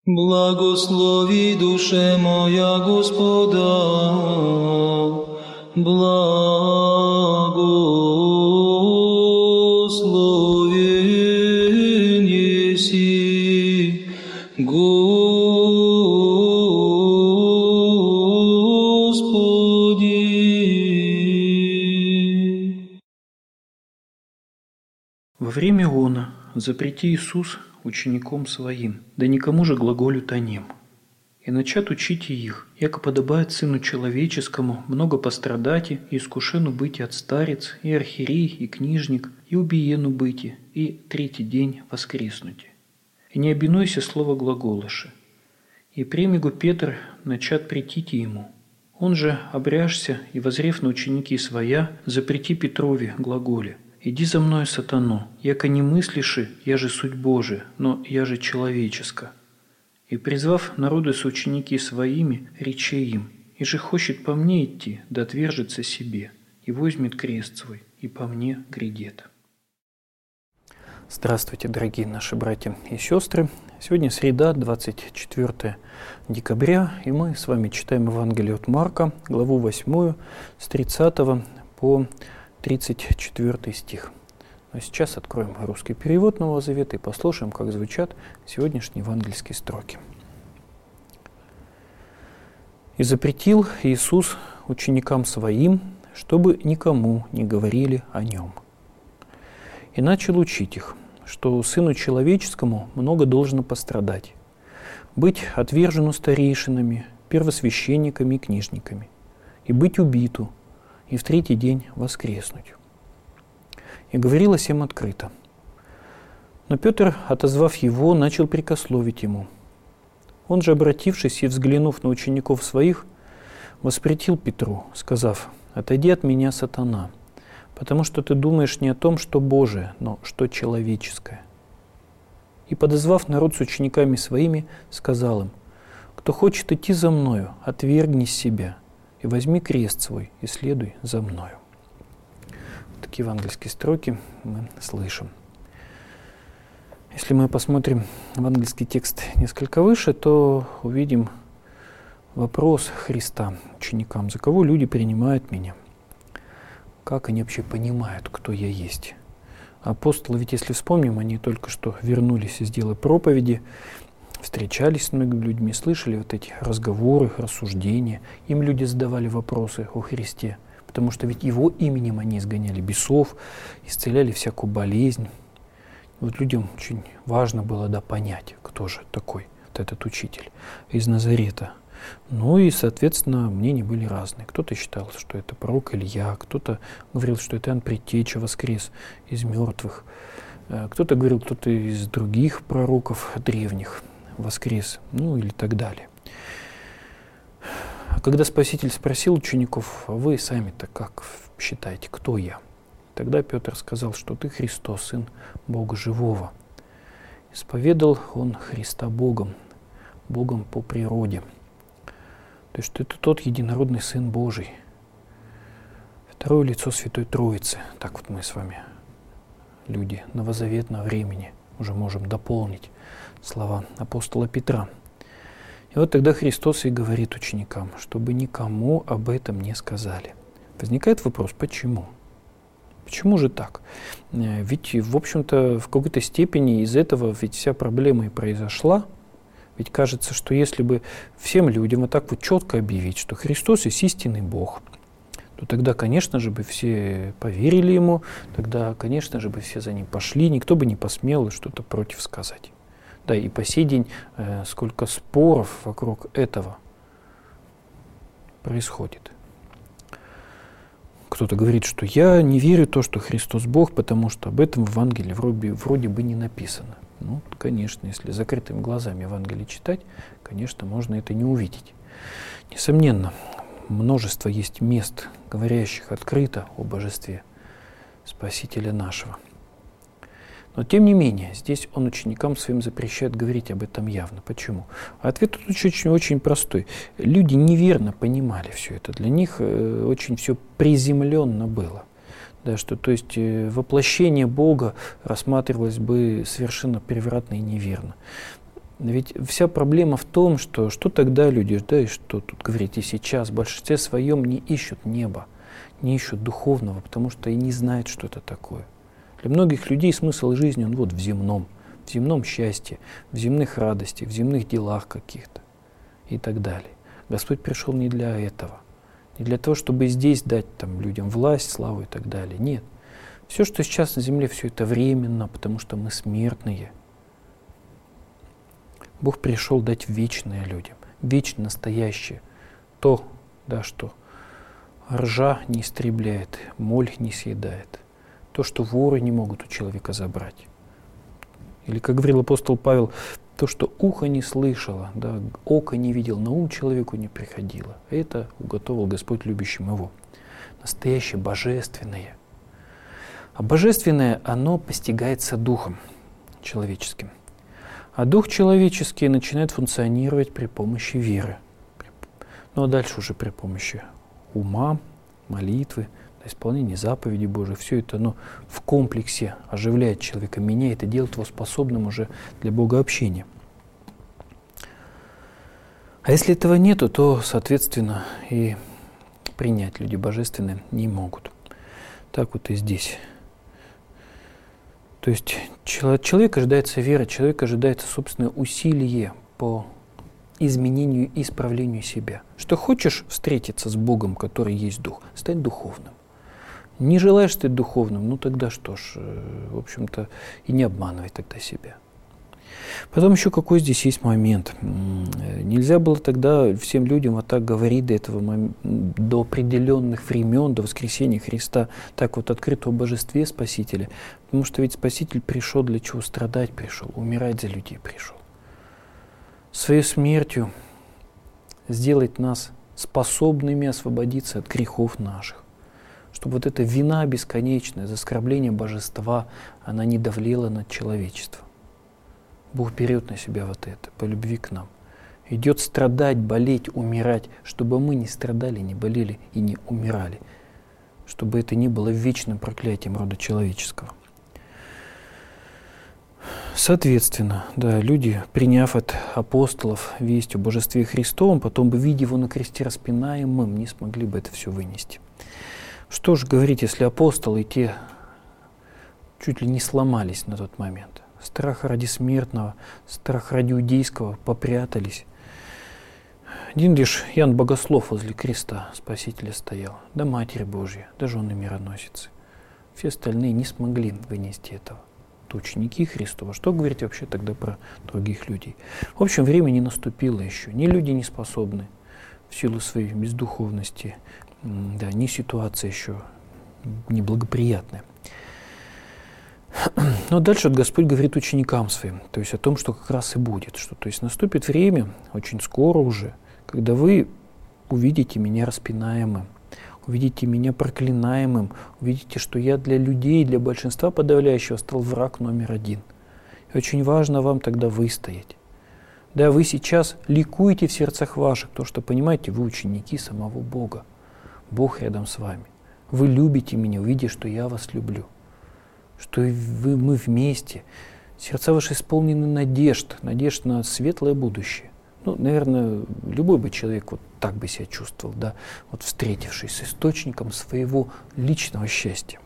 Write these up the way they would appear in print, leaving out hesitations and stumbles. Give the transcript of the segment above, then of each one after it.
Благослови, душе моя, Господа, благословен еси, Господи. Во время она запрети Иисус учеником своим, да никому же глаголют о нем. И начат учите их, яко подобает Сыну Человеческому много пострадати и искушену быти от старец, и архиерей, и книжник, и убиену быти, и третий день воскреснути. И не обинуйся слово глаголыши. И премигу Петр начат претите ему. Он же, обряжся и, возрев на ученики своя, запрети Петрове глаголе. «Иди за мною, сатано, яко не мыслиши, я же суть Божия, но я же человеческа». И, призвав народы с ученики своими, рече им, «И же хочет по мне идти, да отвержется себе, и возьмет крест свой, и по мне грядет». Здравствуйте, дорогие наши братья и сестры. Сегодня среда, 24 декабря, и мы с вами читаем Евангелие от Марка, главу 8, с 30 по 34 стих. Но сейчас откроем русский перевод Нового Завета и послушаем, как звучат сегодняшние евангельские строки. «И запретил Иисус ученикам своим, чтобы никому не говорили о нем. И начал учить их, что Сыну Человеческому много должно пострадать, быть отвержену старейшинами, первосвященниками и книжниками, и быть убиту, и в третий день воскреснуть. И говорилось им открыто. Но Петр, отозвав его, начал прикословить ему. Он же, обратившись и взглянув на учеников своих, воспретил Петру, сказав: «Отойди от меня, сатана, потому что ты думаешь не о том, что Божие, но что человеческое». И, подозвав народ с учениками своими, сказал им: «Кто хочет идти за мною, отвергни себя, и возьми крест свой, и следуй за мною». Такие евангельские строки мы слышим. Если мы посмотрим евангельский текст несколько выше, то увидим вопрос Христа ученикам: «За кого люди принимают меня?» Как они вообще понимают, кто я есть? Апостолы, ведь если вспомним, они только что вернулись из дела проповеди, встречались с многими людьми, слышали вот эти разговоры, рассуждения. Им люди задавали вопросы о Христе, потому что ведь Его именем они изгоняли бесов, исцеляли всякую болезнь. Вот людям очень важно было понять, кто же такой вот этот учитель из Назарета. Ну и, соответственно, мнения были разные. Кто-то считал, что это пророк Илья, кто-то говорил, что это Иоанн Предтеча воскрес из мертвых, кто-то говорил, кто-то из других пророков древних воскрес, ну или так далее. А когда Спаситель спросил учеников: «А вы сами-то как считаете, кто я?» Тогда Петр сказал, что ты Христос, Сын Бога Живого. Исповедал он Христа Богом, Богом по природе. То есть, что это тот единородный Сын Божий, второе лицо Святой Троицы. Так вот мы с вами, люди новозаветного времени, уже можем дополнить слова апостола Петра. И вот тогда Христос и говорит ученикам, чтобы никому об этом не сказали. Возникает вопрос, почему? Почему же так? Ведь, в общем-то, в какой-то степени из этого ведь вся проблема и произошла. Ведь кажется, что если бы всем людям вот так вот четко объявить, что Христос есть истинный Бог, то тогда, конечно же, бы все поверили Ему, тогда, конечно же, бы все за Ним пошли, никто бы не посмел что-то против сказать. Да, и по сей день сколько споров вокруг этого происходит. Кто-то говорит, что я не верю в то, что Христос Бог, потому что об этом в Евангелии вроде бы не написано. Ну, конечно, если закрытыми глазами Евангелие читать, конечно, можно это не увидеть. Несомненно, множество есть мест, говорящих открыто о божестве Спасителя нашего. Но тем не менее, здесь он ученикам своим запрещает говорить об этом явно. Почему? Ответ тут очень простой. Люди неверно понимали все это. Для них очень все приземленно было. Да, что, то есть воплощение Бога рассматривалось бы совершенно превратно и неверно. Ведь вся проблема в том, что тогда люди, да и что тут говорить и сейчас, в большинстве своем не ищут неба, не ищут духовного, потому что и не знают, что это такое. Для многих людей смысл жизни, он вот в земном счастье, в земных радостях, в земных делах каких-то и так далее. Господь пришел не для этого, не для того, чтобы здесь дать там, людям власть, славу и так далее. Нет. Все, что сейчас на земле, все это временно, потому что мы смертные. Бог пришел дать вечное людям, вечно настоящее. То, да, что ржа не истребляет, моль не съедает. То, что воры не могут у человека забрать. Или, как говорил апостол Павел, то, что ухо не слышало, да, око не видел, на ум человеку не приходило. Это уготовил Господь любящим его. Настоящее божественное. А божественное, оно постигается духом человеческим. А дух человеческий начинает функционировать при помощи веры. Ну а дальше уже при помощи ума, молитвы, исполнения заповедей Божьих. Все это оно в комплексе оживляет человека, меняет и делает его способным уже для богообщения. А если этого нету, то, соответственно, и принять люди божественные не могут. Так вот и здесь. То есть человек ожидается веры, человек ожидается собственное усилие по изменению и исправлению себя. Что хочешь встретиться с Богом, который есть Дух, стать духовным. Не желаешь стать духовным, ну тогда что ж, в общем-то, и не обманывай тогда себя. Потом еще какой здесь есть момент. Нельзя было тогда всем людям вот так говорить до определенных времен, до воскресения Христа, так вот открыто о божестве Спасителя. Потому что ведь Спаситель пришел для чего? Страдать пришел, умирать за людей пришел. Своей смертью сделать нас способными освободиться от грехов наших. Чтобы вот эта вина бесконечная, за оскорбление божества, она не давлела над человечеством. Бог берет на себя вот это, по любви к нам. Идет страдать, болеть, умирать, чтобы мы не страдали, не болели и не умирали. Чтобы это не было вечным проклятием рода человеческого. Соответственно, да, люди, приняв от апостолов весть о божестве Христовом, потом бы, видя его на кресте распинаемым, не смогли бы это все вынести. Что же говорить, если апостолы те чуть ли не сломались на тот момент? Страх ради смертного, страх ради иудейского попрятались. Один лишь Иоанн Богослов возле креста Спасителя стоял, да Матерь Божья, да жены мироносицы. Все остальные не смогли вынести этого. Это ученики Христова. Что говорить вообще тогда про других людей? В общем, время не наступило еще. Ни люди не способны в силу своей бездуховности, да, ни ситуация еще неблагоприятная. Но дальше вот Господь говорит ученикам своим, то есть о том, что как раз и будет. Что, то есть наступит время, очень скоро уже, когда вы увидите меня распинаемым, увидите меня проклинаемым, увидите, что я для людей, для большинства подавляющего стал враг номер один. И очень важно вам тогда выстоять. Да, вы сейчас ликуете в сердцах ваших, потому что, понимаете, вы ученики самого Бога. Бог рядом с вами. Вы любите меня, увидя, что я вас люблю. Что мы вместе. Сердца ваши исполнены надежд на светлое будущее. Ну, наверное, любой бы человек вот так бы себя чувствовал, да, вот встретившись с источником своего личного счастья.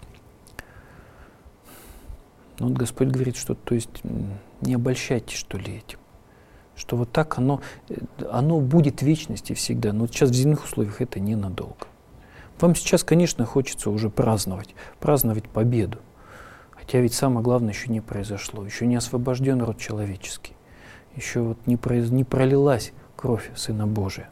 Но вот Господь говорит, что, то есть, не обольщайтесь, что ли, этим. Что вот так оно будет в вечности всегда, но вот сейчас в земных условиях это ненадолго. Вам сейчас, конечно, хочется уже праздновать победу. Хотя ведь самое главное еще не произошло, еще не освобожден род человеческий, еще вот не пролилась кровь Сына Божия.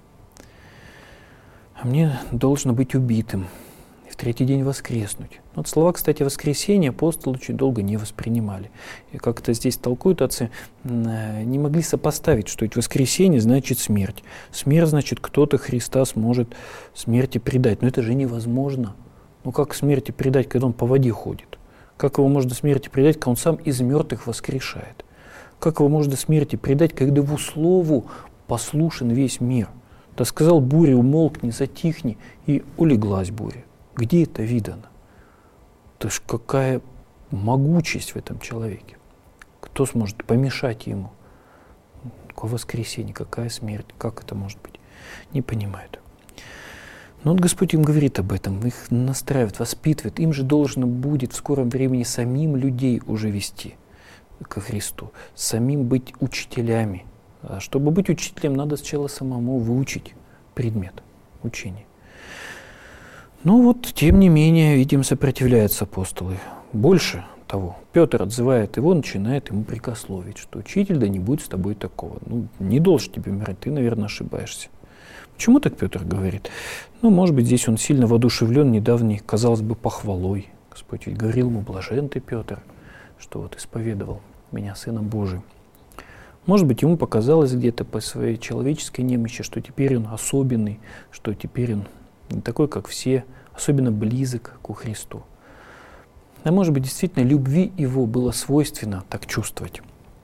А мне должно быть убитым и в третий день воскреснуть. Вот слова, кстати, воскресения апостолы очень долго не воспринимали. И как-то здесь толкуют отцы, не могли сопоставить, что ведь воскресение значит смерть. Смерть значит, кто-то Христа сможет смерти предать. Но это же невозможно. Ну как смерти предать, когда он по воде ходит? Как его можно смерти предать, когда он сам из мертвых воскрешает? Как его можно смерти предать, когда его слову послушен весь мир? Да сказал буре, умолкни, затихни, и улеглась буря. Где это видано? То есть какая могучесть в этом человеке? Кто сможет помешать ему? Какое воскресенье, какая смерть, как это может быть? Не понимают. Но вот Господь им говорит об этом, их настраивает, воспитывает. Им же должно будет в скором времени самим людей уже вести ко Христу, самим быть учителями. А чтобы быть учителем, надо сначала самому выучить предмет учения. Но вот, тем не менее, видим, сопротивляются апостолы. Больше того, Петр отзывает его, начинает ему прикословить, что учитель, да не будет с тобой такого. Ну, не должен тебе умирать, ты, наверное, ошибаешься. Почему так Петр говорит? Ну, может быть, здесь он сильно воодушевлен недавней, казалось бы, похвалой. Господь ведь говорил ему: блажен ты, Петр, что вот исповедовал меня Сыном Божиим. Может быть, ему показалось где-то по своей человеческой немощи, что теперь он особенный, что теперь он не такой, как все, особенно близок к Христу. А может быть, действительно, любви его было свойственно так чувствовать.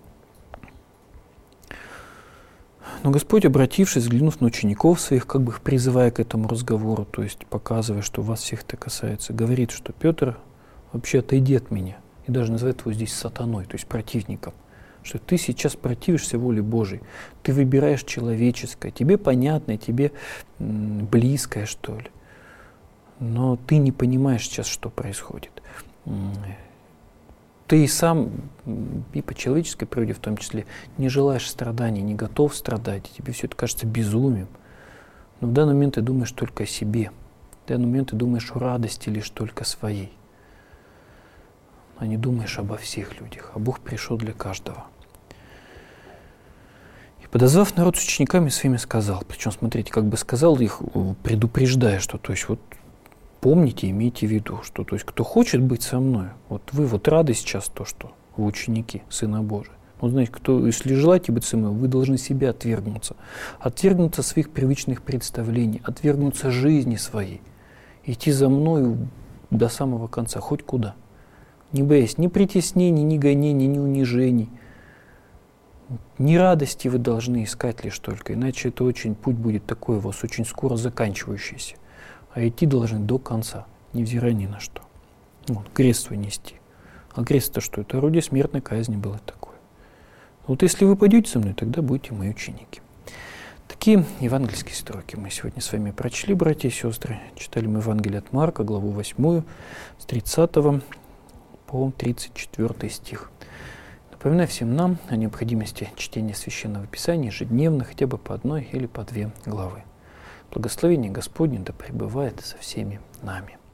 Но Господь, обратившись, взглянув на учеников своих, как бы их призывая к этому разговору, то есть показывая, что вас всех это касается, говорит, что Петр, вообще отойди от меня. И даже называет его здесь сатаной, то есть противником. Что ты сейчас противишься воле Божией. Ты выбираешь человеческое, тебе понятное, тебе близкое, что ли. Но ты не понимаешь сейчас, что происходит. Ты и сам, и по человеческой природе в том числе, не желаешь страданий, не готов страдать, тебе все это кажется безумием. Но в данный момент ты думаешь только о себе. В данный момент ты думаешь о радости лишь только своей. А не думаешь обо всех людях. А Бог пришел для каждого. И подозвав народ с учениками своими, сказал, причем, смотрите, как бы сказал их, предупреждая, что, то есть, вот, помните, имейте в виду, что, то есть, кто хочет быть со мной, вот вы вот рады сейчас то, что вы ученики Сына Божия. Вот знаете, если желаете быть со мной, вы должны себя отвергнуться своих привычных представлений, отвергнуться жизни своей, идти за мною до самого конца, хоть куда, не боясь ни притеснений, ни гонений, ни унижений, ни радости вы должны искать лишь только, иначе это путь будет такой у вас очень скоро заканчивающийся. А идти должны до конца, невзирая ни на что. Вот, крест вы нести. А крест-то что? Это орудие смертной казни было такое. Вот если вы пойдете со мной, тогда будете мои ученики. Такие евангельские строки мы сегодня с вами прочли, братья и сестры. Читали мы Евангелие от Марка, главу 8, с 30 по 34 стих. Напоминаю всем нам о необходимости чтения Священного Писания ежедневно, хотя бы по одной или по две главы. Благословение Господне да пребывает со всеми нами.